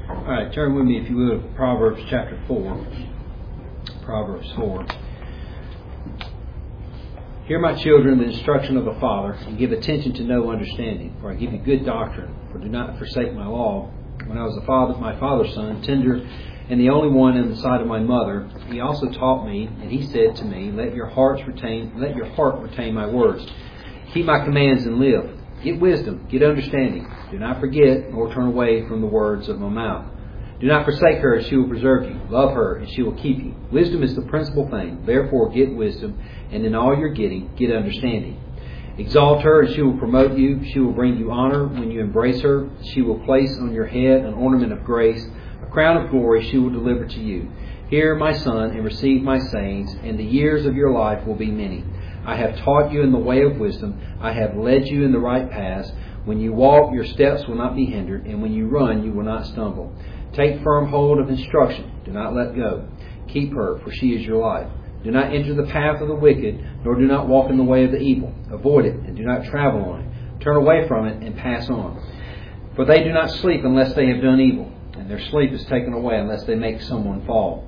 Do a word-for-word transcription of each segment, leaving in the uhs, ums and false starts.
All right, turn with me, if you will, to Proverbs chapter four. Proverbs four. Hear, my children, the instruction of a father, and give attention to know understanding. For I give you good doctrine. For do not forsake my law. When I was a father, my father's son, tender and the only one in the sight of my mother, he also taught me, and he said to me, Let your hearts retain, let your heart retain my words. Keep my commands and live. Get wisdom, get understanding. Do not forget, nor turn away from the words of my mouth. Do not forsake her, and she will preserve you. Love her, and she will keep you. Wisdom is the principal thing. Therefore, get wisdom, and in all you're getting, get understanding. Exalt her, and she will promote you. She will bring you honor when you embrace her. She will place on your head an ornament of grace. A crown of glory she will deliver to you. Hear, my son, and receive my sayings, and the years of your life will be many. I have taught you in the way of wisdom. I have led you in the right paths. When you walk, your steps will not be hindered, and when you run, you will not stumble. Take firm hold of instruction. Do not let go. Keep her, for she is your life. Do not enter the path of the wicked, nor do not walk in the way of the evil. Avoid it, and do not travel on it. Turn away from it, and pass on. For they do not sleep unless they have done evil, and their sleep is taken away unless they make someone fall.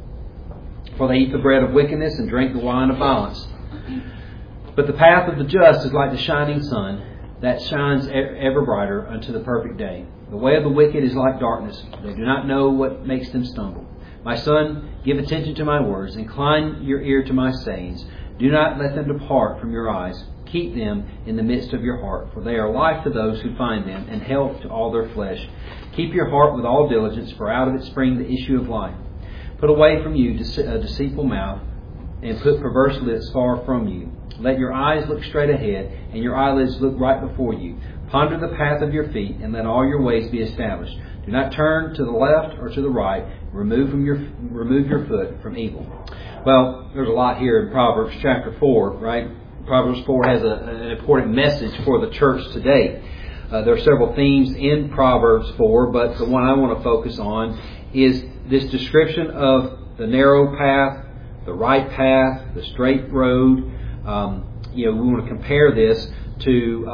For they eat the bread of wickedness and drink the wine of violence. But the path of the just is like the shining sun, that shines ever brighter unto the perfect day. The way of the wicked is like darkness. They do not know what makes them stumble. My son, give attention to my words. Incline your ear to my sayings. Do not let them depart from your eyes. Keep them in the midst of your heart, for they are life to those who find them, and health to all their flesh. Keep your heart with all diligence, for out of it spring the issue of life. Put away from you a deceitful mouth, and put perverse lips far from you. Let your eyes look straight ahead, and your eyelids look right before you. Ponder the path of your feet, and let all your ways be established. Do not turn to the left or to the right. Remove from your remove your foot from evil. Well, there's a lot here in Proverbs chapter four, right? Proverbs four has a, an important message for the church today. Uh, there are several themes in Proverbs four, but the one I want to focus on is this description of the narrow path, the right path, the straight road. Um, you know, we want to compare this to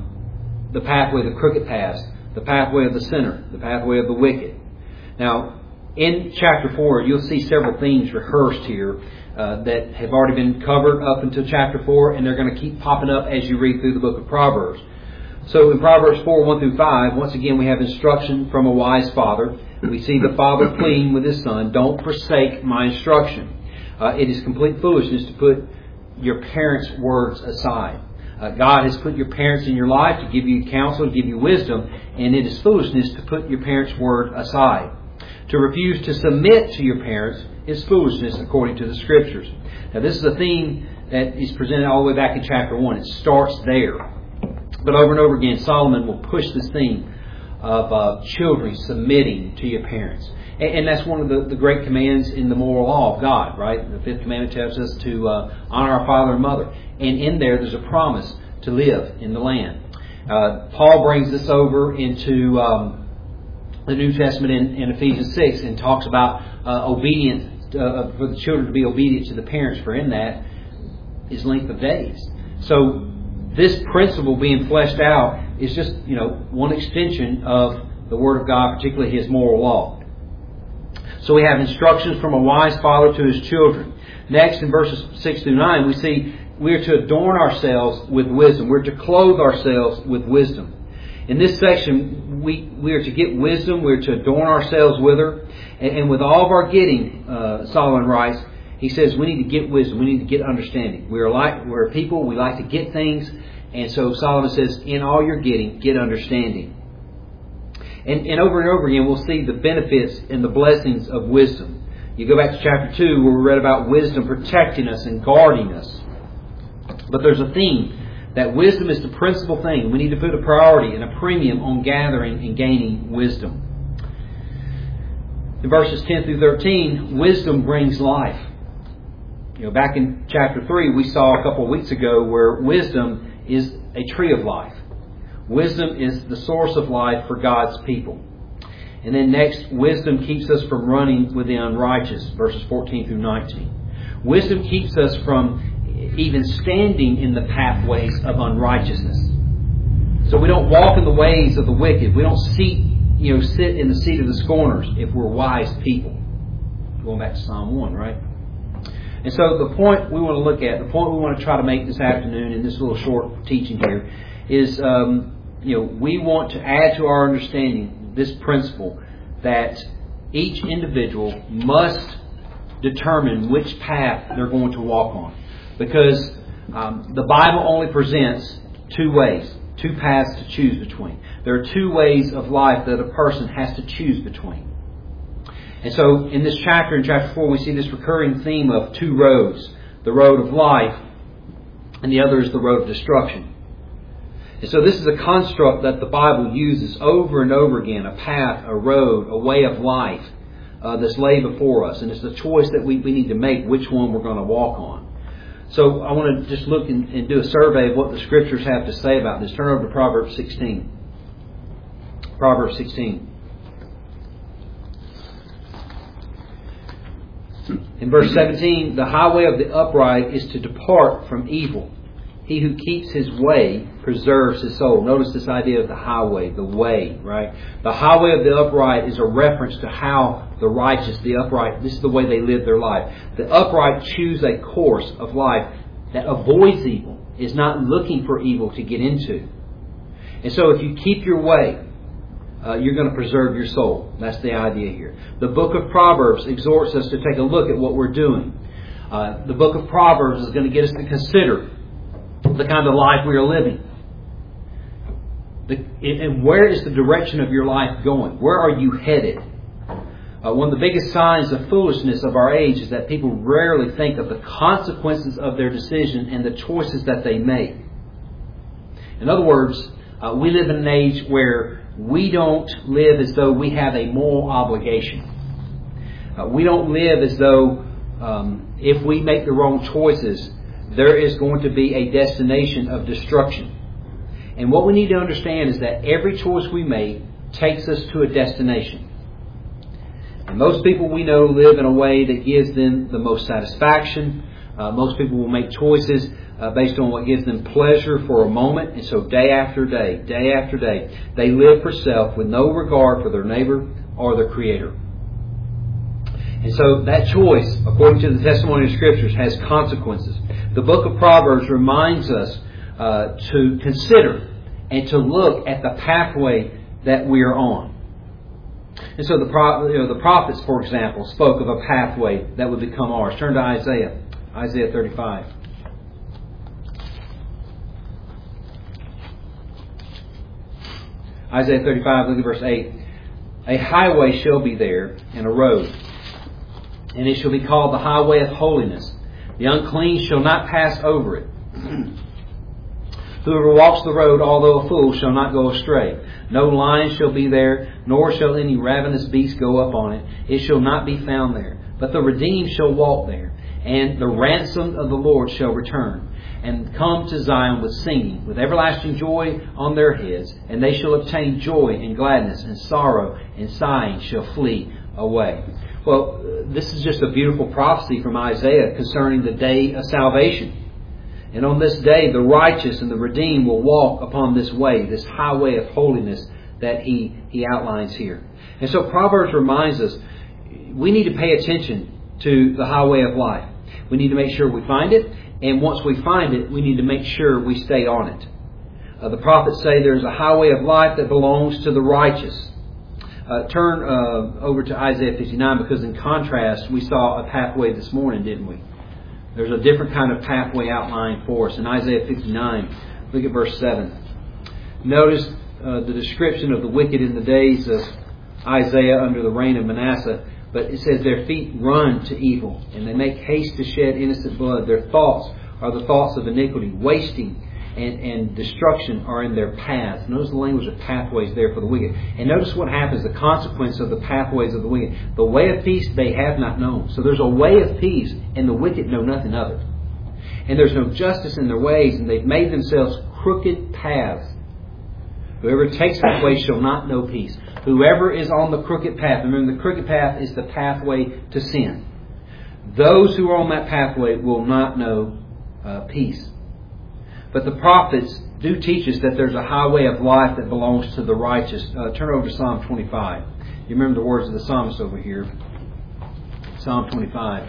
um, the pathway of the crooked paths, the pathway of the sinner, the pathway of the wicked. Now, in chapter four, you'll see several themes rehearsed here uh, that have already been covered up until chapter four, and they're going to keep popping up as you read through the book of Proverbs. So in Proverbs four, one through five, once again we have instruction from a wise father. We see the father pleading with his son, don't forsake my instruction. Uh, it is complete foolishness to put your parents' words aside. Uh, God has put your parents in your life to give you counsel, to give you wisdom, and it is foolishness to put your parents' word aside. To refuse to submit to your parents is foolishness according to the Scriptures. Now this is a theme that is presented all the way back in chapter one. It starts there. But over and over again, Solomon will push this theme of uh, children submitting to your parents. And, and that's one of the, the great commands in the moral law of God, right? The fifth commandment tells us to uh, honor our father and mother. And in there, there's a promise to live in the land. Uh, Paul brings this over into um, the New Testament in, in Ephesians six and talks about uh, obedience, uh, for the children to be obedient to the parents, for in that is length of days. So this principle being fleshed out is just, you know, one extension of the Word of God, particularly His moral law. So we have instructions from a wise father to his children. Next, in verses six through nine, we see we are to adorn ourselves with wisdom. We're to clothe ourselves with wisdom. In this section, we, we are to get wisdom. We're to adorn ourselves with her. And, and with all of our getting, uh, Solomon writes, he says we need to get wisdom. We need to get understanding. We are like we're people. We like to get things. And so Solomon says, in all you're getting, get understanding. And, and over and over again, we'll see the benefits and the blessings of wisdom. You go back to chapter two, where we read about wisdom protecting us and guarding us. But there's a theme that wisdom is the principal thing. We need to put a priority and a premium on gathering and gaining wisdom. In verses ten through thirteen, wisdom brings life. You know, back in chapter three, we saw a couple of weeks ago where wisdom is a tree of life. Wisdom is the source of life for God's people. And then next, wisdom keeps us from running with the unrighteous, verses fourteen through nineteen. Wisdom keeps us from even standing in the pathways of unrighteousness. So we don't walk in the ways of the wicked. We don't seat, you you know, sit in the seat of the scorners if we're wise people. Going back to Psalm one, right? And so the point we want to look at, the point we want to try to make this afternoon in this little short teaching here is, um, you know, we want to add to our understanding this principle that each individual must determine which path they're going to walk on. Because um, the Bible only presents two ways, two paths to choose between. There are two ways of life that a person has to choose between. And so in this chapter, in chapter four, we see this recurring theme of two roads. The road of life and the other is the road of destruction. And so this is a construct that the Bible uses over and over again. A path, a road, a way of life uh, that's laid before us. And it's the choice that we, we need to make which one we're going to walk on. So I want to just look and, and do a survey of what the Scriptures have to say about this. Turn over to Proverbs sixteen. Proverbs sixteen. In verse seventeen, the highway of the upright is to depart from evil. He who keeps his way preserves his soul. Notice this idea of the highway, the way, right? The highway of the upright is a reference to how the righteous, the upright, this is the way they live their life. The upright choose a course of life that avoids evil, is not looking for evil to get into. And so if you keep your way, uh, you're going to preserve your soul. That's the idea here. The book of Proverbs exhorts us to take a look at what we're doing. Uh, the book of Proverbs is going to get us to consider the kind of life we are living. The, and where is the direction of your life going? Where are you headed? Uh, one of the biggest signs of foolishness of our age is that people rarely think of the consequences of their decision and the choices that they make. In other words, uh, we live in an age where we don't live as though we have a moral obligation. Uh, we don't live as though um, if we make the wrong choices, there is going to be a destination of destruction. And what we need to understand is that every choice we make takes us to a destination. And most people we know live in a way that gives them the most satisfaction. Uh, most people will make choices uh, based on what gives them pleasure for a moment. And so day after day, day after day, they live for self with no regard for their neighbor or their Creator. And so that choice, according to the testimony of Scriptures, has consequences. The book of Proverbs reminds us uh, to consider and to look at the pathway that we are on. And so the, you know, the prophets, for example, spoke of a pathway that would become ours. Turn to Isaiah, Isaiah thirty-five. Isaiah thirty-five, look at verse eight. A highway shall be there, and a road, and it shall be called the highway of holiness. The unclean shall not pass over it. Whoever walks the road, although a fool, shall not go astray. No lion shall be there, nor shall any ravenous beast go up on it. It shall not be found there. But the redeemed shall walk there, and the ransomed of the Lord shall return, and come to Zion with singing, with everlasting joy on their heads. And they shall obtain joy and gladness, and sorrow and sighing shall flee away. Well, this is just a beautiful prophecy from Isaiah concerning the day of salvation. And on this day, the righteous and the redeemed will walk upon this way, this highway of holiness that he, he outlines here. And so Proverbs reminds us we need to pay attention to the highway of life. We need to make sure we find it. And once we find it, we need to make sure we stay on it. Uh, the prophets say there's a highway of life that belongs to the righteous. Uh, turn uh, over to Isaiah fifty-nine, because in contrast, we saw a pathway this morning, didn't we? There's a different kind of pathway outlined for us. In Isaiah fifty-nine, look at verse seven. Notice uh, the description of the wicked in the days of Isaiah under the reign of Manasseh. But it says their feet run to evil, and they make haste to shed innocent blood. Their thoughts are the thoughts of iniquity, wasting and, and destruction are in their paths. Notice the language of pathways there for the wicked. And notice what happens, the consequence of the pathways of the wicked. The way of peace they have not known. So there's a way of peace, and the wicked know nothing of it. And there's no justice in their ways, and they've made themselves crooked paths. Whoever takes that way shall not know peace. Whoever is on the crooked path, remember the crooked path is the pathway to sin. Those who are on that pathway will not know uh, peace. But the prophets do teach us that there's a highway of life that belongs to the righteous. Uh, turn over to Psalm twenty-five. You remember the words of the psalmist over here. Psalm twenty-five.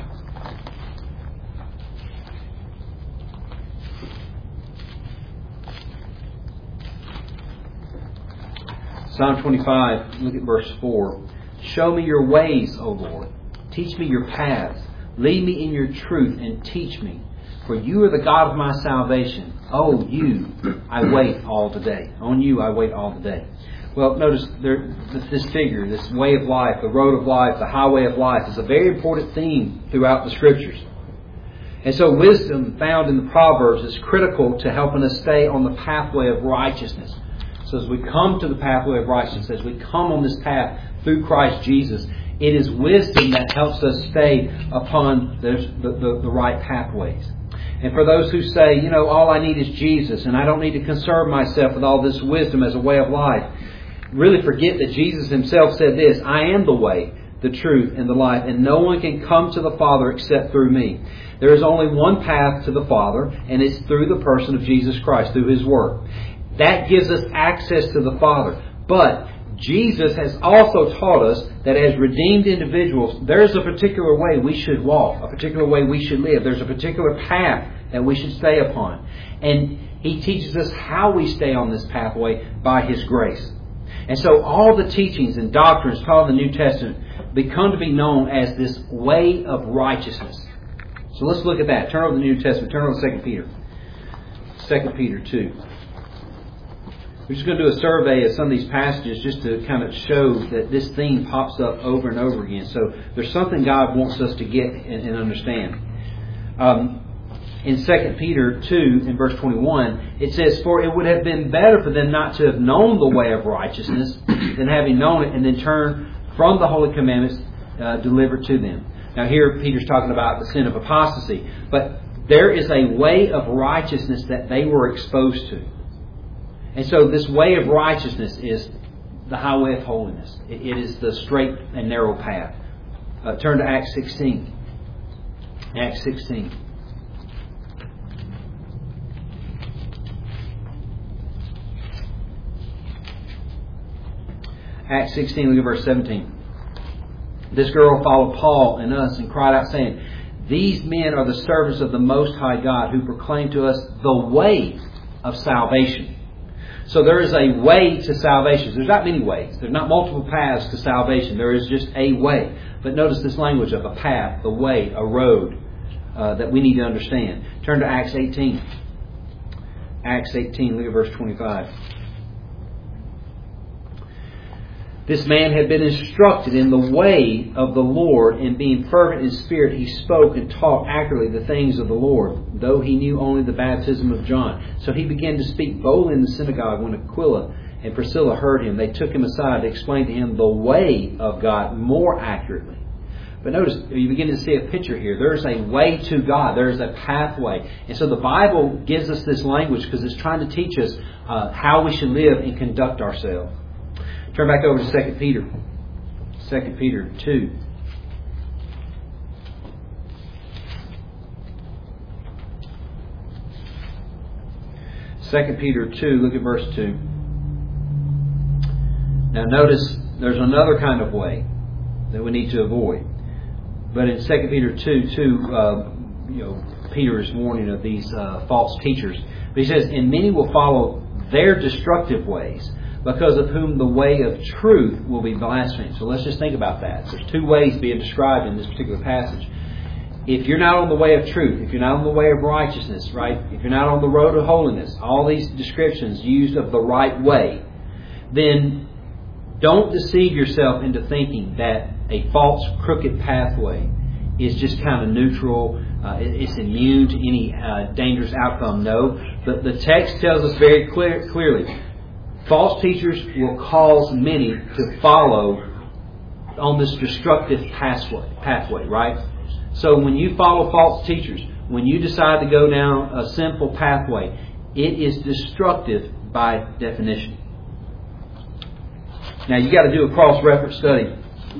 Psalm twenty-five, look at verse four. Show me your ways, O Lord. Teach me your paths. Lead me in your truth and teach me. For you are the God of my salvation. Oh, you, I wait all the day. On you I wait all the day. Well, notice there, this figure, this way of life, the road of life, the highway of life is a very important theme throughout the Scriptures. And so wisdom found in the Proverbs is critical to helping us stay on the pathway of righteousness. So as we come to the pathway of righteousness, as we come on this path through Christ Jesus, it is wisdom that helps us stay upon the, the, the right pathways. And for those who say, you know, all I need is Jesus and I don't need to concern myself with all this wisdom as a way of life, really forget that Jesus Himself said this, I am the way, the truth, and the life, and no one can come to the Father except through me. There is only one path to the Father, and it's through the person of Jesus Christ, through His work. That gives us access to the Father. But Jesus has also taught us that as redeemed individuals, there's a particular way we should walk, a particular way we should live. There's a particular path that we should stay upon. And He teaches us how we stay on this pathway by His grace. And so all the teachings and doctrines taught in the New Testament become to be known as this way of righteousness. So let's look at that. Turn over to the New Testament. Turn over to Second Peter. Second Peter two. We're just going to do a survey of some of these passages just to kind of show that this theme pops up over and over again. So there's something God wants us to get and, and understand. Um, in Second Peter two, in verse twenty-one, it says, For it would have been better for them not to have known the way of righteousness than having known it and then turn from the holy commandments uh, delivered to them. Now here Peter's talking about the sin of apostasy. But there is a way of righteousness that they were exposed to. And so this way of righteousness is the highway of holiness. It is the straight and narrow path. Uh, turn to Acts sixteen. Acts sixteen. Acts sixteen, look at verse seventeen. This girl followed Paul and us and cried out saying, These men are the servants of the Most High God who proclaim to us the way of salvation. So there is a way to salvation. There's not many ways. There's not multiple paths to salvation. There is just a way. But notice this language of a path, the way, a road uh, that we need to understand. Turn to Acts eighteen. Acts eighteen, look at verse twenty-five. This man had been instructed in the way of the Lord, and being fervent in spirit, he spoke and taught accurately the things of the Lord, though he knew only the baptism of John. So he began to speak boldly in the synagogue. When Aquila and Priscilla heard him, they took him aside to explain to him the way of God more accurately. But notice, you begin to see a picture here. There's a way to God. There's a pathway. And so the Bible gives us this language because it's trying to teach us uh, how we should live and conduct ourselves. Turn back over to Second Peter. Second Peter two. Second Peter two, look at verse two. Now notice there's another kind of way that we need to avoid. But in Second Peter two, two, uh, you know, Peter is warning of these uh, false teachers. But he says, and many will follow their destructive ways, because of whom the way of truth will be blasphemed. So let's just think about that. There's two ways being described in this particular passage. If you're not on the way of truth, if you're not on the way of righteousness, right? If you're not on the road of holiness, all these descriptions used of the right way, then don't deceive yourself into thinking that a false, crooked pathway is just kind of neutral. Uh, it's immune to any uh, dangerous outcome. No. The, the text tells us very clear, clearly, false teachers will cause many to follow on this destructive pathway, pathway, right? So when you follow false teachers, when you decide to go down a sinful pathway, it is destructive by definition. Now you got to do a cross-reference study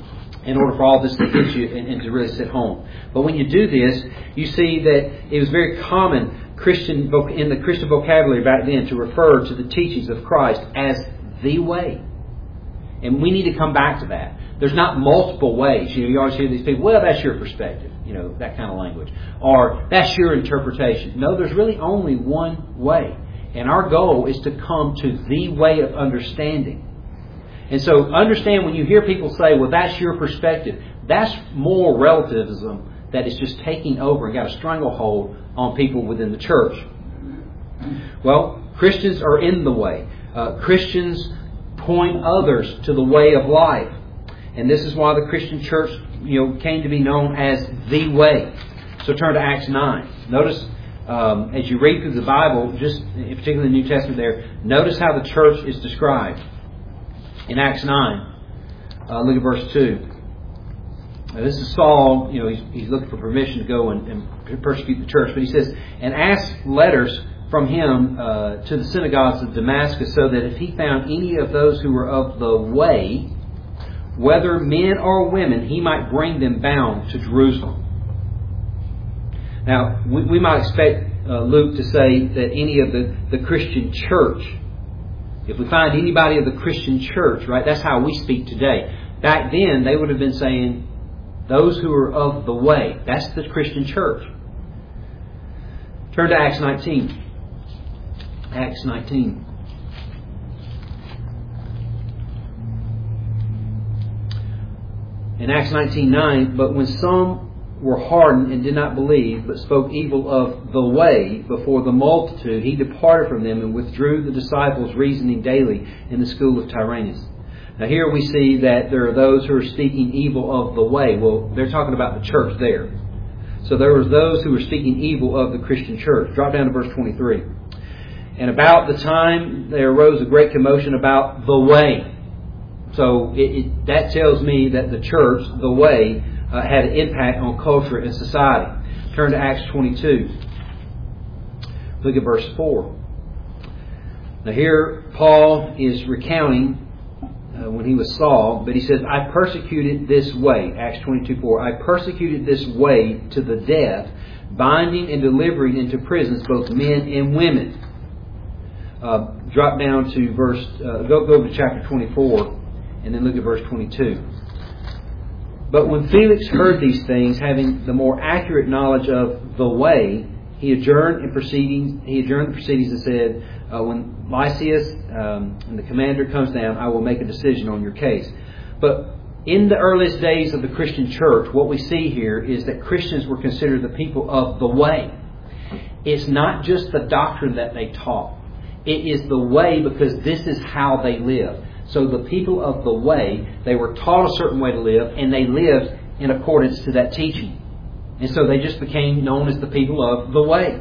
in order for all this to hit you and, and to really sit home. But when you do this, you see that it was very common Christian in the Christian vocabulary back then to refer to the teachings of Christ as the way. And we need to come back to that. There's not multiple ways. You know, you always hear these people, well, that's your perspective. You know, that kind of language. Or, that's your interpretation. No, there's really only one way. And our goal is to come to the way of understanding. And so, understand when you hear people say, well, that's your perspective. That's moral relativism that is just taking over and got a stranglehold on people within the church. Well, Christians are in the way. Uh, Christians point others to the way of life. And this is why the Christian church, you know, came to be known as the way. So turn to Acts nine. Notice, um, as you read through the Bible, just particularly the New Testament there, notice how the church is described. In Acts nine, uh, look at verse two. Now, this is Saul, you know, he's, he's looking for permission to go and, and persecute the church. But he says, and asked letters from him uh, to the synagogues of Damascus, so that if he found any of those who were of the way, whether men or women, he might bring them bound to Jerusalem. Now, we, we might expect uh, Luke to say that any of the, the Christian church, if we find anybody of the Christian church, right, that's how we speak today. Back then, they would have been saying, those who are of the way. That's the Christian church. Turn to Acts nineteen. Acts nineteen. In Acts nineteen nine, but when some were hardened and did not believe, but spoke evil of the way before the multitude, he departed from them and withdrew the disciples, reasoning daily in the school of Tyrannus. Now here we see that there are those who are speaking evil of the way. Well, they're talking about the church there. So there was those who were speaking evil of the Christian church. Drop down to verse twenty-three. And about the time there arose a great commotion about the way. So it, it, that tells me that the church, the way, uh, had an impact on culture and society. Turn to Acts twenty-two. Look at verse four. Now here Paul is recounting uh, when he was Saul, but he says, I persecuted this way, Acts twenty-two four, I persecuted this way to the death, binding and delivering into prisons both men and women. Uh, drop down to verse, uh, go, go to chapter twenty-four, and then look at verse twenty-two. But when Felix heard these things, having the more accurate knowledge of the way, he adjourned in proceedings. He adjourned the proceedings and said, uh, "When Lysias um, and the commander comes down, I will make a decision on your case." But in the earliest days of the Christian church, what we see here is that Christians were considered the people of the way. It's not just the doctrine that they taught. It is the way because this is how they live. So the people of the way, they were taught a certain way to live, and they lived in accordance to that teaching. And so they just became known as the people of the way.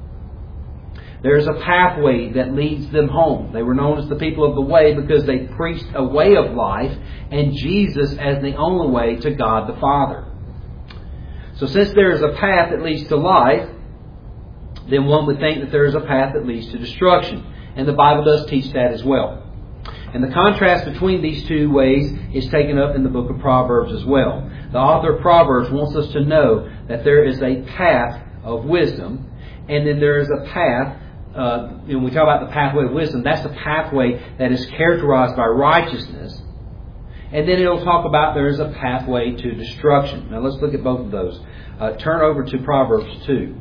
There's a pathway that leads them home. They were known as the people of the way because they preached a way of life and Jesus as the only way to God the Father. So since there is a path that leads to life, then one would think that there is a path that leads to destruction. And the Bible does teach that as well. And the contrast between these two ways is taken up in the book of Proverbs as well. The author of Proverbs wants us to know that there is a path of wisdom, and then there is a path, uh, when we talk about the pathway of wisdom, that's the pathway that is characterized by righteousness. And then it'll talk about there is a pathway to destruction. Now let's look at both of those. Uh, turn over to Proverbs two.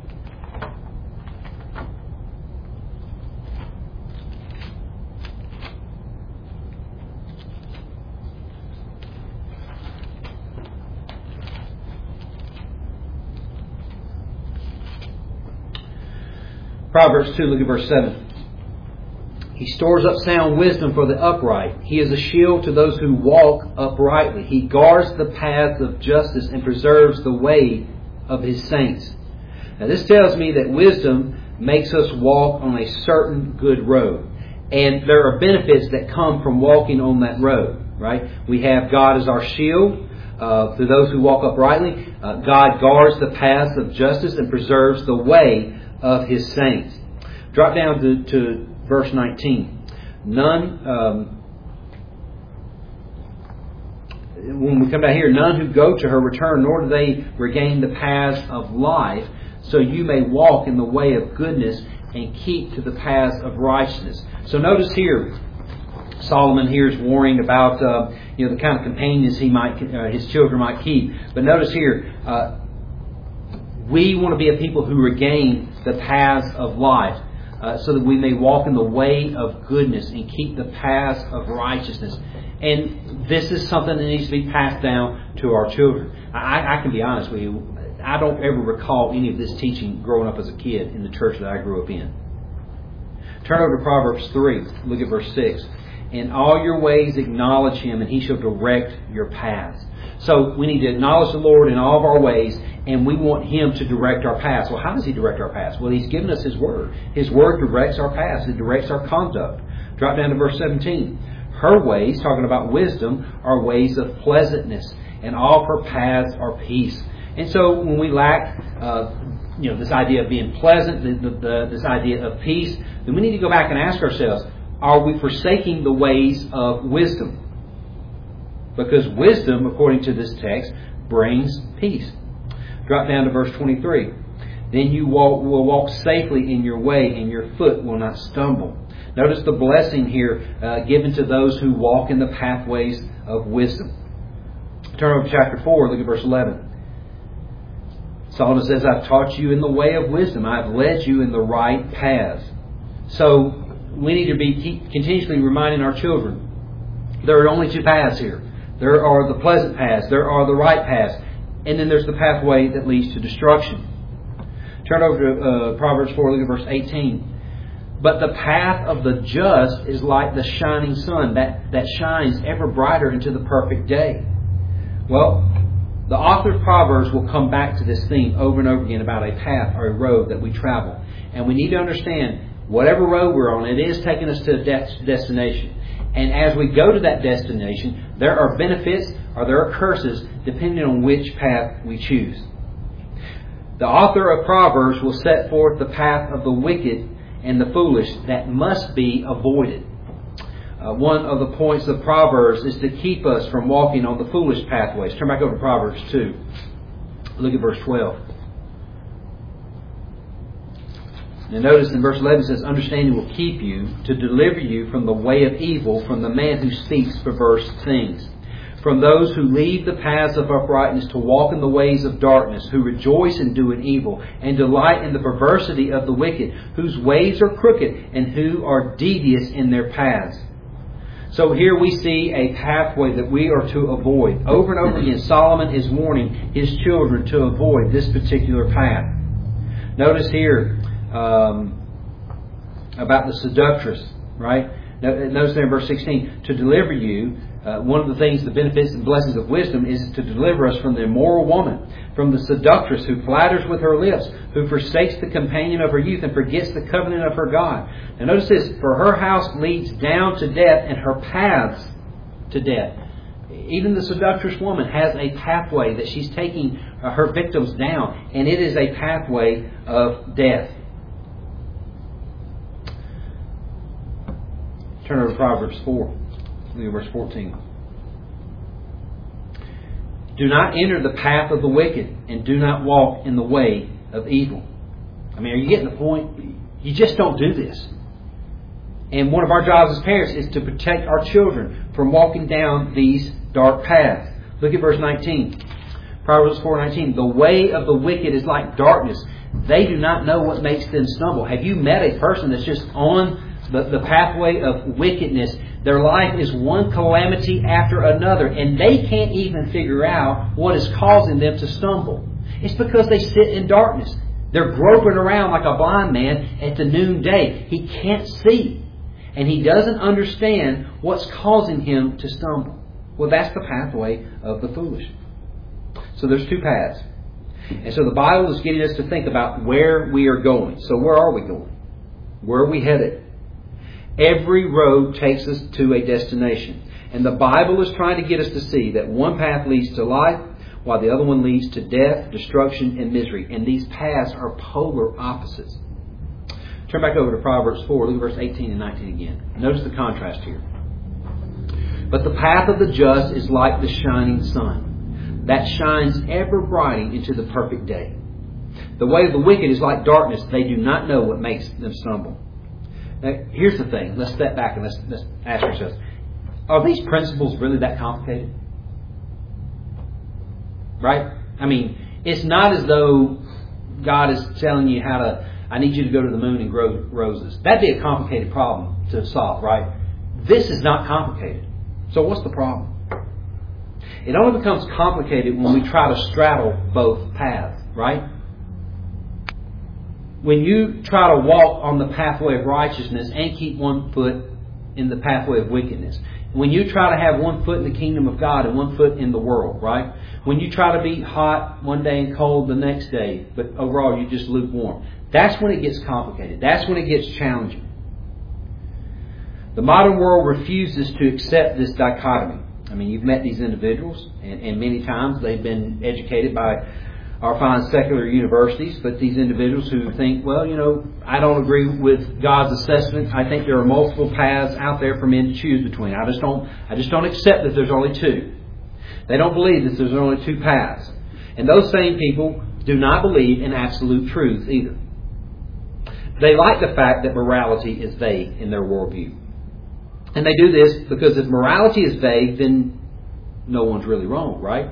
Proverbs two, look at verse seven. He stores up sound wisdom for the upright. He is a shield to those who walk uprightly. He guards the paths of justice and preserves the way of his saints. Now this tells me that wisdom makes us walk on a certain good road. And there are benefits that come from walking on that road, right? We have God as our shield uh, to those who walk uprightly. Uh, God guards the paths of justice and preserves the way of his saints. Drop down to, to verse nineteen. None, um, when we come down here, none who go to her return, nor do they regain the paths of life, so you may walk in the way of goodness and keep to the paths of righteousness. So notice here, Solomon here is warning about uh, you know the kind of companions he might uh, his children might keep. But notice here, uh, we want to be a people who regain the paths of life, uh, so that we may walk in the way of goodness and keep the paths of righteousness. And this is something that needs to be passed down to our children. I, I can be honest with you, I don't ever recall any of this teaching growing up as a kid in the church that I grew up in. Turn over to Proverbs three. Look at verse six. In all your ways acknowledge Him, and He shall direct your paths. So we need to acknowledge the Lord in all of our ways, and we want Him to direct our paths. Well, how does He direct our paths? Well, He's given us His Word. His Word directs our paths. It directs our conduct. Drop down to verse seventeen. Her ways, talking about wisdom, are ways of pleasantness, and all of her paths are peace. And so when we lack uh, you know, this idea of being pleasant, the, the, the, this idea of peace, then we need to go back and ask ourselves, are we forsaking the ways of wisdom? Because wisdom, according to this text, brings peace. Drop down to verse twenty-three. Then you walk, will walk safely in your way, and your foot will not stumble. Notice the blessing here uh, given to those who walk in the pathways of wisdom. Turn over to chapter four, look at verse eleven. Solomon says, I've taught you in the way of wisdom. I've led you in the right paths. So we need to be keep continuously reminding our children, there are only two paths here. There are the pleasant paths. There are the right paths. And then there's the pathway that leads to destruction. Turn over to uh, Proverbs four, look at verse eighteen. But the path of the just is like the shining sun that, that shines ever brighter into the perfect day. Well, the author of Proverbs will come back to this theme over and over again about a path or a road that we travel. And we need to understand, whatever road we're on, it is taking us to a de- destination. And as we go to that destination, there are benefits or there are curses depending on which path we choose. The author of Proverbs will set forth the path of the wicked and the foolish that must be avoided. Uh, one of the points of Proverbs is to keep us from walking on the foolish pathways. Turn back over to Proverbs two. Look at verse twelve. Now notice in verse eleven it says, understanding will keep you to deliver you from the way of evil, from the man who speaks perverse things. From those who leave the paths of uprightness to walk in the ways of darkness, who rejoice in doing evil, and delight in the perversity of the wicked, whose ways are crooked, and who are devious in their paths. So here we see a pathway that we are to avoid. Over and over again, Solomon is warning his children to avoid this particular path. Notice here um, about the seductress, right? Notice there in verse sixteen, to deliver you, uh, one of the things, the benefits and blessings of wisdom is to deliver us from the immoral woman, from the seductress who flatters with her lips, who forsakes the companion of her youth and forgets the covenant of her God. Now notice this, for her house leads down to death and her paths to death. Even the seductress woman has a pathway that she's taking uh, her victims down, and it is a pathway of death. Turn over to Proverbs four. Look at verse fourteen. Do not enter the path of the wicked, and do not walk in the way of evil. I mean, are you getting the point? You just don't do this. And one of our jobs as parents is to protect our children from walking down these dark paths. Look at verse nineteen. Proverbs four nineteen. The way of the wicked is like darkness. They do not know what makes them stumble. Have you met a person that's just on the, the pathway of wickedness? Their life is one calamity after another, and they can't even figure out what is causing them to stumble. It's because they sit in darkness. They're groping around like a blind man at the noonday. He can't see, and he doesn't understand what's causing him to stumble. Well, that's the pathway of the foolish. So there's two paths. And so the Bible is getting us to think about where we are going. So where are we going? Where are we headed? Every road takes us to a destination. And the Bible is trying to get us to see that one path leads to life, while the other one leads to death, destruction, and misery. And these paths are polar opposites. Turn back over to Proverbs four. Look at verse eighteen and nineteen again. Notice the contrast here. But the path of the just is like the shining sun that shines ever brighter into the perfect day. The way of the wicked is like darkness. They do not know what makes them stumble. Now, here's the thing. Let's step back and let's, let's ask ourselves, are these principles really that complicated? Right? I mean, it's not as though God is telling you how to, I need you to go to the moon and grow roses. That'd be a complicated problem to solve, right? This is not complicated. So what's the problem? It only becomes complicated when we try to straddle both paths, right? When you try to walk on the pathway of righteousness and keep one foot in the pathway of wickedness. When you try to have one foot in the kingdom of God and one foot in the world, right? When you try to be hot one day and cold the next day, but overall you're just lukewarm. That's when it gets complicated. That's when it gets challenging. The modern world refuses to accept this dichotomy. I mean, you've met these individuals, and, and many times they've been educated by our fine secular universities, but these individuals who think, well, you know, I don't agree with God's assessment. I think there are multiple paths out there for men to choose between. I just don't, I just don't accept that there's only two. They don't believe that there's only two paths. And those same people do not believe in absolute truth either. They like the fact that morality is vague in their worldview. And they do this because if morality is vague, then no one's really wrong, right?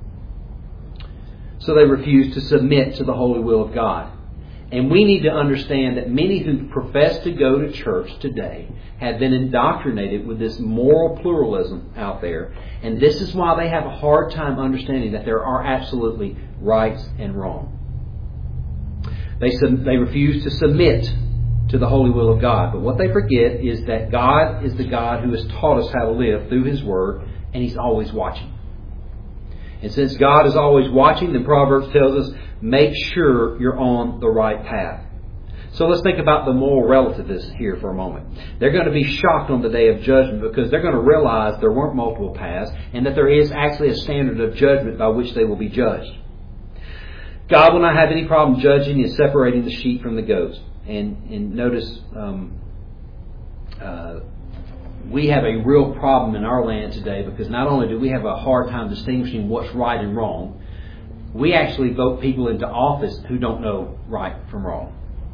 So they refuse to submit to the holy will of God. And we need to understand that many who profess to go to church today have been indoctrinated with this moral pluralism out there. And this is why they have a hard time understanding that there are absolutely rights and wrong. They, sub- they refuse to submit to the holy will of God. But what they forget is that God is the God who has taught us how to live through His Word, and He's always watching. And since God is always watching, then Proverbs tells us, make sure you're on the right path. So let's think about the moral relativists here for a moment. They're going to be shocked on the day of judgment because they're going to realize there weren't multiple paths and that there is actually a standard of judgment by which they will be judged. God will not have any problem judging and separating the sheep from the goats. And, and notice um, uh, we have a real problem in our land today because not only do we have a hard time distinguishing what's right and wrong, we actually vote people into office who don't know right from wrong.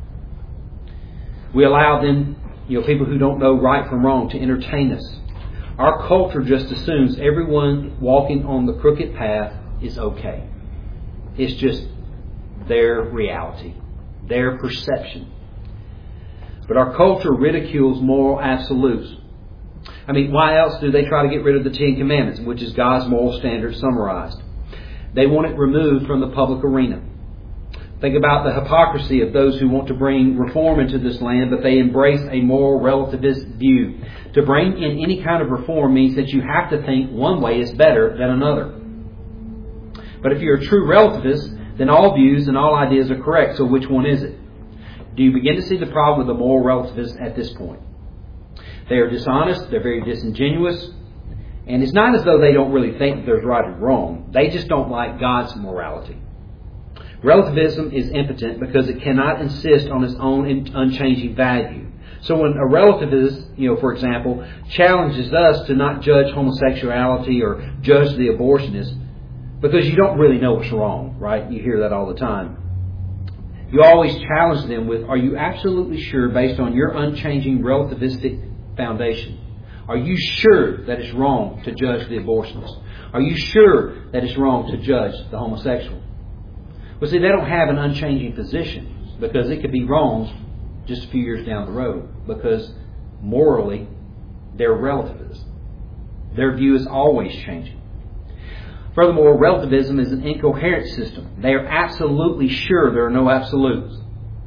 We allow them, you know, people who don't know right from wrong to entertain us. Our culture just assumes everyone walking on the crooked path is okay. It's just their reality, their perception. But our culture ridicules moral absolutes. I mean, why else do they try to get rid of the Ten Commandments, which is God's moral standard summarized? They want it removed from the public arena. Think about the hypocrisy of those who want to bring reform into this land, but they embrace a moral relativist view. To bring in any kind of reform means that you have to think one way is better than another. But if you're a true relativist, then all views and all ideas are correct. So which one is it? Do you begin to see the problem with the moral relativists at this point? They are dishonest, they're very disingenuous, and it's not as though they don't really think that there's right and wrong. They just don't like God's morality. Relativism is impotent because it cannot insist on its own unchanging value. So when a relativist, you know, for example, challenges us to not judge homosexuality or judge the abortionist, because you don't really know what's wrong, right? You hear that all the time. You always challenge them with, are you absolutely sure, based on your unchanging relativistic foundation, are you sure that it's wrong to judge the abortionist? Are you sure that it's wrong to judge the homosexual? Well, see, they don't have an unchanging position because it could be wrong just a few years down the road because morally they're relativists. Their view is always changing. Furthermore, relativism is an incoherent system. They are absolutely sure there are no absolutes.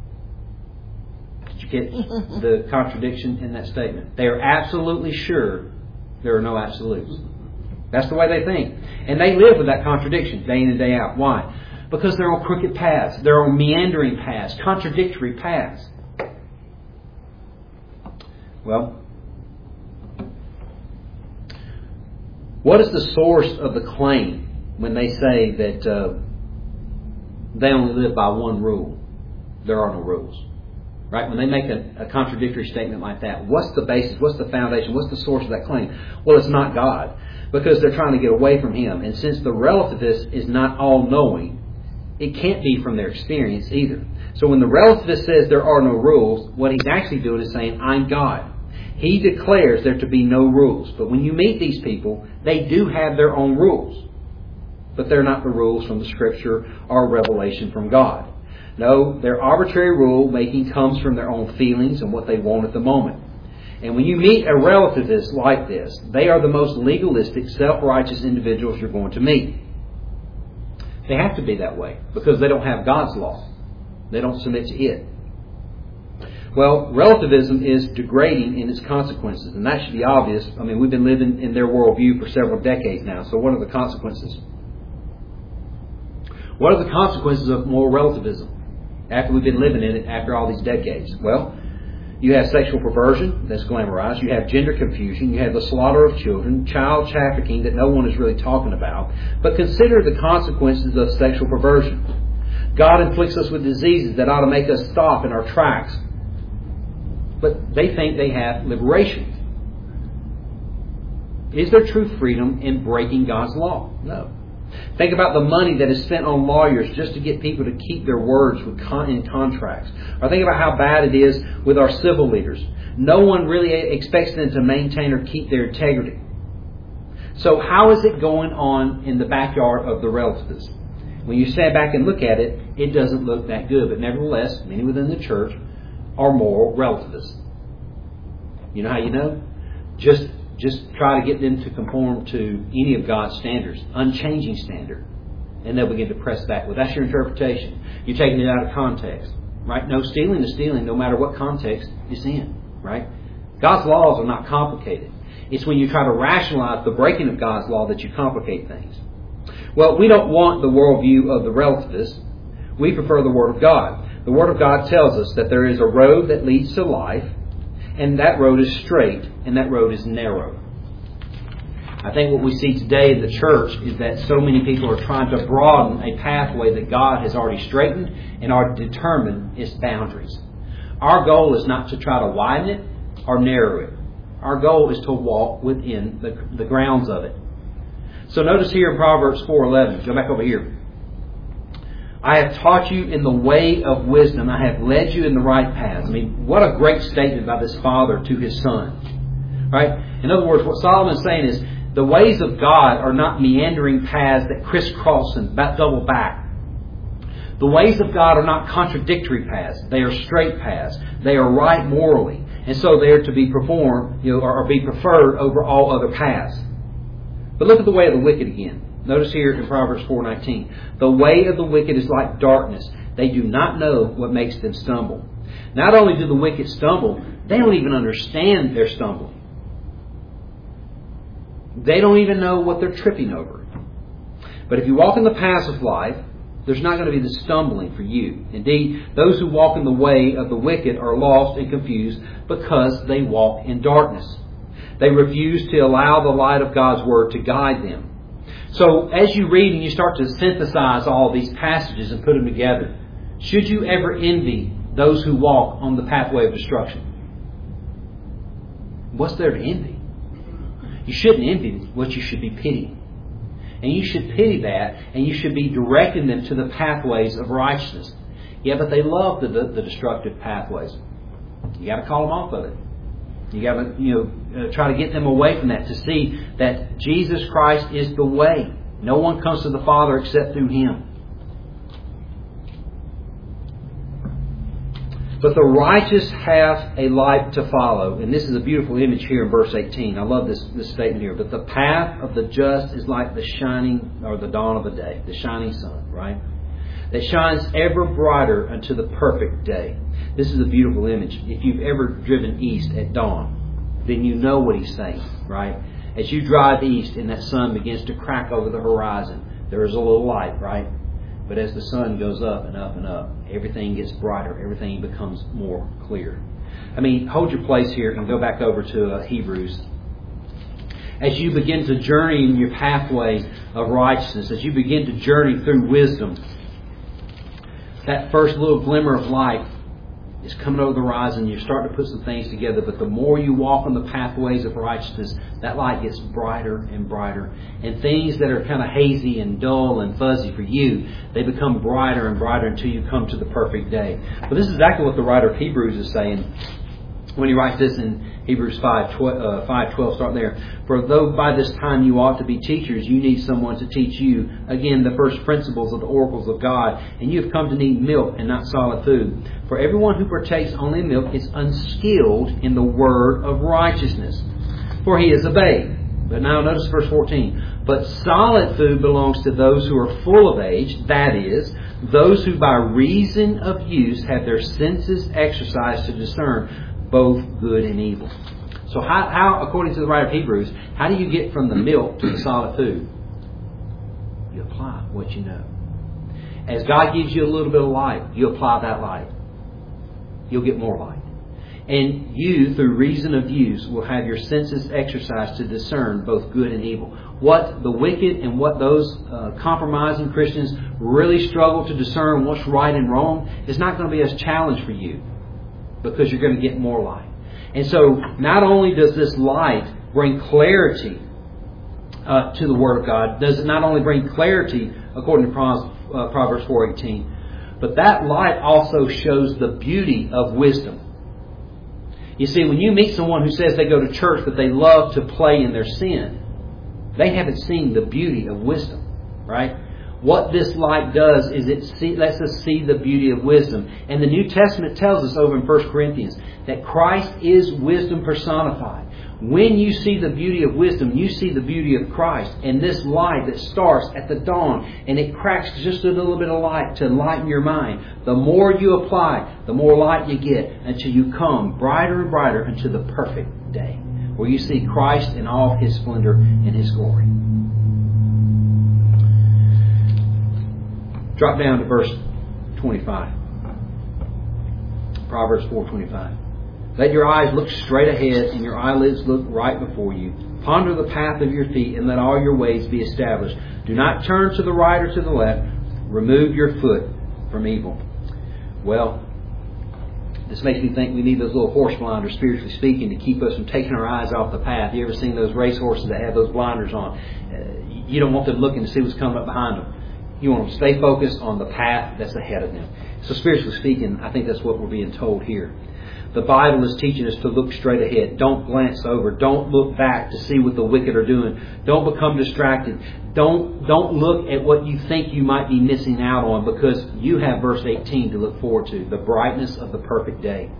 Did you get the contradiction in that statement? They are absolutely sure there are no absolutes. That's the way they think. And they live with that contradiction day in and day out. Why? Because they're on crooked paths. They're on meandering paths, contradictory paths. Well, what is the source of the claim when they say that uh, they only live by one rule? There are no rules. Right? When they make a, a contradictory statement like that, what's the basis? What's the foundation? What's the source of that claim? Well, it's not God, because they're trying to get away from Him. And since the relativist is not all-knowing, it can't be from their experience either. So when the relativist says there are no rules, what he's actually doing is saying, I'm God. He declares there to be no rules. But when you meet these people, they do have their own rules. But they're not the rules from the Scripture or revelation from God. No, their arbitrary rule making comes from their own feelings and what they want at the moment. And when you meet a relativist like this, they are the most legalistic, self-righteous individuals you're going to meet. They have to be that way because they don't have God's law. They don't submit to it. Well, relativism is degrading in its consequences, and that should be obvious. I mean, we've been living in their worldview for several decades now, so what are the consequences? What are the consequences of moral relativism after we've been living in it after all these decades? Well, you have sexual perversion that's glamorized. You have gender confusion. You have the slaughter of children, child trafficking that no one is really talking about. But consider the consequences of sexual perversion. God inflicts us with diseases that ought to make us stop in our tracks. But they think they have liberation. Is there true freedom in breaking God's law? No. Think about the money that is spent on lawyers just to get people to keep their words with con- in contracts. Or think about how bad it is with our civil leaders. No one really expects them to maintain or keep their integrity. So how is it going on in the backyard of the relativists? When you stand back and look at it, it doesn't look that good. But nevertheless, many within the church are moral relativists. You know how you know? Just Just try to get them to conform to any of God's standards, unchanging standard. And they'll begin to press back. Well, that's your interpretation. You're taking it out of context. Right? No, stealing is stealing no matter what context it's in. Right? God's laws are not complicated. It's when you try to rationalize the breaking of God's law that you complicate things. Well, we don't want the worldview of the relativists. We prefer the Word of God. The Word of God tells us that there is a road that leads to life. And that road is straight, and that road is narrow. I think what we see today in the church is that so many people are trying to broaden a pathway that God has already straightened and are determined its boundaries. Our goal is not to try to widen it or narrow it. Our goal is to walk within the, the grounds of it. So notice here in Proverbs four eleven. Go back over here. I have taught you in the way of wisdom. I have led you in the right path. I mean, what a great statement by this father to his son. Right? In other words, what Solomon is saying is the ways of God are not meandering paths that crisscross and double back. The ways of God are not contradictory paths. They are straight paths. They are right morally. And so they are to be performed, you know, or be preferred over all other paths. But look at the way of the wicked again. Notice here in Proverbs four nineteen, the way of the wicked is like darkness. They do not know what makes them stumble. Not only do the wicked stumble, they don't even understand their stumbling. They don't even know what they're tripping over. But if you walk in the paths of life, there's not going to be the stumbling for you. Indeed, those who walk in the way of the wicked are lost and confused because they walk in darkness. They refuse to allow the light of God's Word to guide them. So as you read and you start to synthesize all these passages and put them together, should you ever envy those who walk on the pathway of destruction? What's there to envy? You shouldn't envy what you should be pitying. And you should pity that, and you should be directing them to the pathways of righteousness. Yeah, but they love the, the, the destructive pathways. You got to call them off of it. You got to, you know, uh, try to get them away from that to see that Jesus Christ is the way. No one comes to the Father except through Him. But the righteous have a light to follow. And this is a beautiful image here in verse eighteen. I love this, this statement here. But the path of the just is like the shining, or the dawn of the day, the shining sun, right? That shines ever brighter unto the perfect day. This is a beautiful image. If you've ever driven east at dawn, then you know what he's saying, right? As you drive east and that sun begins to crack over the horizon, there is a little light, right? But as the sun goes up and up and up, everything gets brighter. Everything becomes more clear. I mean, hold your place here and go back over to uh, Hebrews. As you begin to journey in your pathway of righteousness, as you begin to journey through wisdom, that first little glimmer of light is coming over the horizon. You're starting to put some things together. But the more you walk on the pathways of righteousness, that light gets brighter and brighter. And things that are kind of hazy and dull and fuzzy for you, they become brighter and brighter until you come to the perfect day. But this is exactly what the writer of Hebrews is saying when he writes this in Hebrews five twelve, start there. For though by this time you ought to be teachers, you need someone to teach you, again, the first principles of the oracles of God. And you have come to need milk and not solid food. For everyone who partakes only milk is unskilled in the word of righteousness, for he is a babe. But now notice verse fourteen. But solid food belongs to those who are full of age, that is, those who by reason of use have their senses exercised to discern both good and evil. So how, how, according to the writer of Hebrews, how do you get from the milk to the solid food? You apply what you know. As God gives you a little bit of light, you apply that light. You'll get more light. And you, through reason of use, will have your senses exercised to discern both good and evil. What the wicked and what those uh, compromising Christians really struggle to discern what's right and wrong is not going to be as challenge for you, because you're going to get more light. And so not only does this light bring clarity uh, to the Word of God, does it not only bring clarity according to Proverbs four eighteen, but that light also shows the beauty of wisdom. You see, when you meet someone who says they go to church but they love to play in their sin, they haven't seen the beauty of wisdom, right? What this light does is it see, lets us see the beauty of wisdom. And the New Testament tells us over in First Corinthians that Christ is wisdom personified. When you see the beauty of wisdom, you see the beauty of Christ. And this light that starts at the dawn and it cracks just a little bit of light to lighten your mind. The more you apply, the more light you get until you come brighter and brighter into the perfect day, where you see Christ in all His splendor and His glory. Drop down to verse twenty-five. Proverbs four twenty-five. Let your eyes look straight ahead and your eyelids look right before you. Ponder the path of your feet and let all your ways be established. Do not turn to the right or to the left. Remove your foot from evil. Well, this makes me think we need those little horse blinders, spiritually speaking, to keep us from taking our eyes off the path. You ever seen those race horses that have those blinders on? Uh, you don't want them looking to see what's coming up behind them. You want them to stay focused on the path that's ahead of them. So spiritually speaking, I think that's what we're being told here. The Bible is teaching us to look straight ahead. Don't glance over. Don't look back to see what the wicked are doing. Don't become distracted. Don't, don't look at what you think you might be missing out on, because you have verse eighteen to look forward to. The brightness of the perfect day.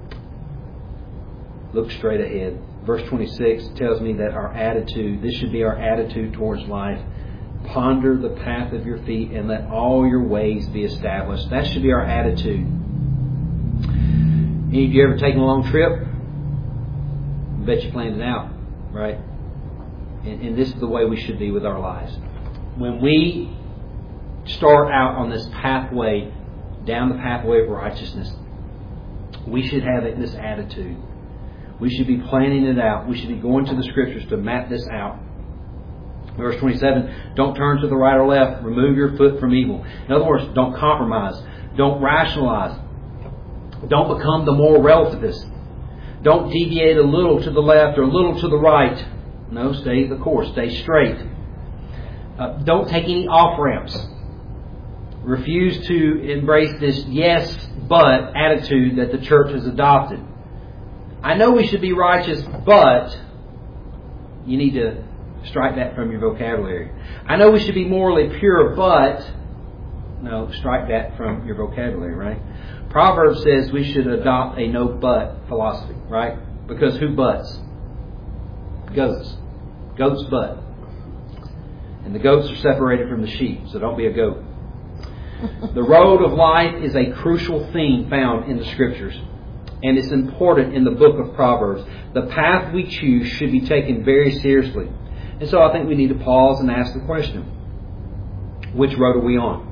Look straight ahead. Verse twenty-six tells me that our attitude, this should be our attitude towards life. Ponder the path of your feet and let all your ways be established. That should be our attitude. Any of you ever taken a long trip? I bet you planned it out, right? And, and this is the way we should be with our lives. When we start out on this pathway, down the pathway of righteousness, we should have this attitude. We should be planning it out. We should be going to the Scriptures to map this out. Verse twenty-seven, don't turn to the right or left. Remove your foot from evil. In other words, don't compromise. Don't rationalize. Don't become the moral relativist. Don't deviate a little to the left or a little to the right. No, stay the course. Stay straight. Uh, don't take any off-ramps. Refuse to embrace this yes, but attitude that the church has adopted. I know we should be righteous, but you need to strike that from your vocabulary. I know we should be morally pure, but no, strike that from your vocabulary, right? Proverbs says we should adopt a no but philosophy, right? Because who buts? Goats. Goats butt. And the goats are separated from the sheep, so don't be a goat. The road of life is a crucial theme found in the Scriptures. And it's important in the book of Proverbs. The path we choose should be taken very seriously. And so I think we need to pause and ask the question, which road are we on?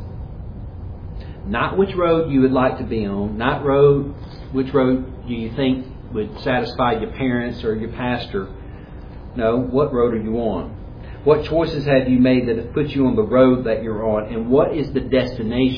Not which road you would like to be on. Not road, which road do you think would satisfy your parents or your pastor. No, what road are you on? What choices have you made that have put you on the road that you're on? And what is the destination,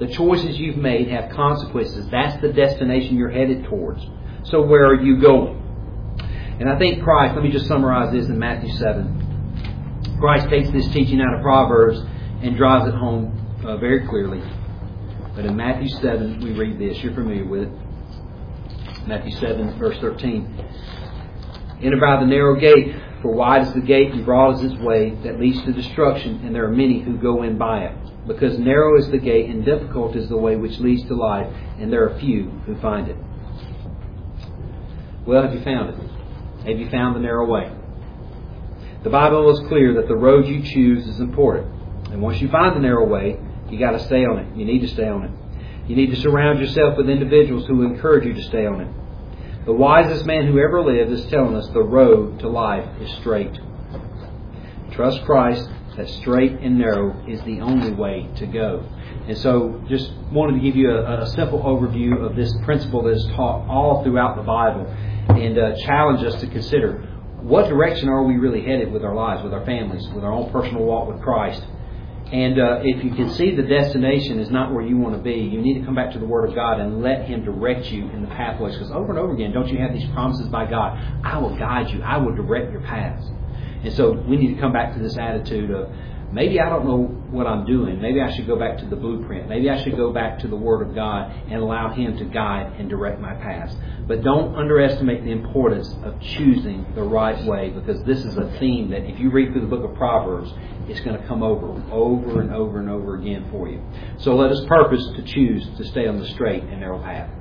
The choices you've made have consequences. That's the destination you're headed towards. So where are you going? And I think Christ, let me just summarize this in Matthew seven. Christ takes this teaching out of Proverbs and drives it home uh, very clearly. But in Matthew seven, we read this. You're familiar with it. Matthew seven, verse thirteen. Enter by the narrow gate, for wide is the gate and broad is its way that leads to destruction, and there are many who go in by it. Because narrow is the gate and difficult is the way which leads to life, and there are few who find it. Well, have you found it? Have you found the narrow way? The Bible is clear that the road you choose is important. And once you find the narrow way, you got to stay on it. You need to stay on it. You need to surround yourself with individuals who encourage you to stay on it. The wisest man who ever lived is telling us the road to life is straight. Trust Christ that straight and narrow is the only way to go. And so just wanted to give you a, a simple overview of this principle that is taught all throughout the Bible and uh, challenge us to consider what direction are we really headed with our lives, with our families, with our own personal walk with Christ. And uh, if you can see the destination is not where you want to be, you need to come back to the Word of God and let Him direct you in the pathways. Because over and over again, don't you have these promises by God? I will guide you. I will direct your paths. And so we need to come back to this attitude of, maybe I don't know what I'm doing. Maybe I should go back to the blueprint. Maybe I should go back to the Word of God and allow Him to guide and direct my paths. But don't underestimate the importance of choosing the right way, because this is a theme that if you read through the book of Proverbs, it's going to come over, over and over and over again for you. So let us purpose to choose to stay on the straight and narrow path.